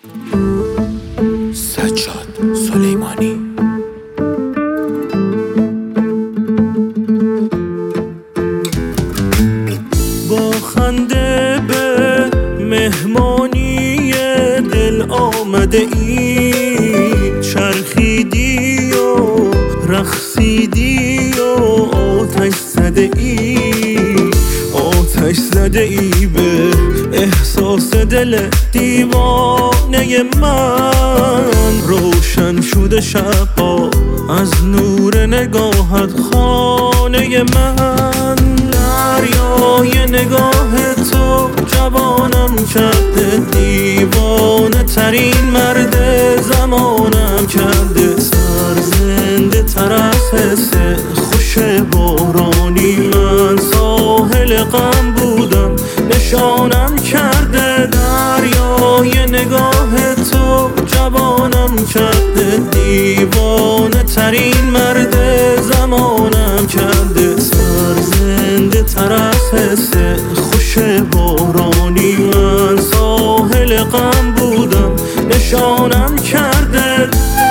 سجاد سلیمانی. با خنده به مهمانی دل آمده ای، چرخیدی و رقصیدی و آتش زده ای، آتش زده ای به احساس دل دیوانه من. روشن شده شبها از نور نگاهت خانه من. دریای نگاه تو جوانم کرده، دیوانه ترین مرد زمانم کرده. سرزنده تر از حس خوش بارانی من، ساحل غم بودم نشانم کرده. دریای نگاه تو جوانم کرده، دیوانه ترین مرد زمانم کرده. سرزنده تر از حس خوش بارانی من، ساحل غم بودم نشانم کرده.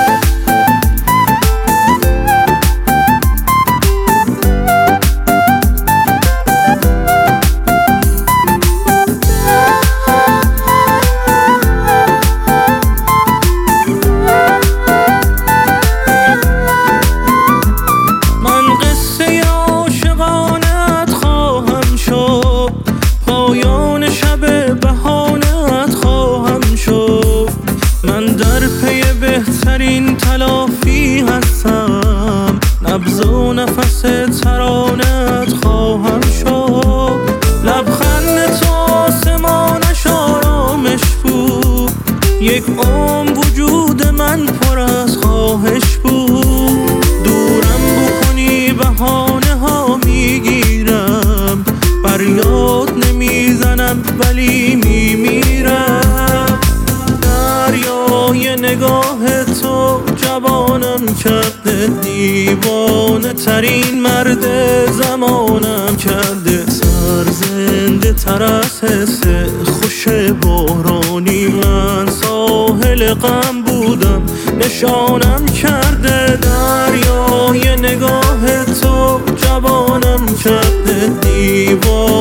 بهترین تلافی هستم، نبض و نفس ترانت خواهم شد. لبخند تو آسمانش آرامش بود، یک عمر وجود من پر از خواهش بود. دورم بکنی بهانه ها میگیرم، فریاد نمیزنم ولی میمیرم. دریای نگاه تو جوانم کرده، دیوانه ترین مرد زمانم کرده. سرزنده تر از حس خوش بارانی من، ساحل غم بودم نشانم کرده. دریای نگاه تو جوانم کرده، دیوانه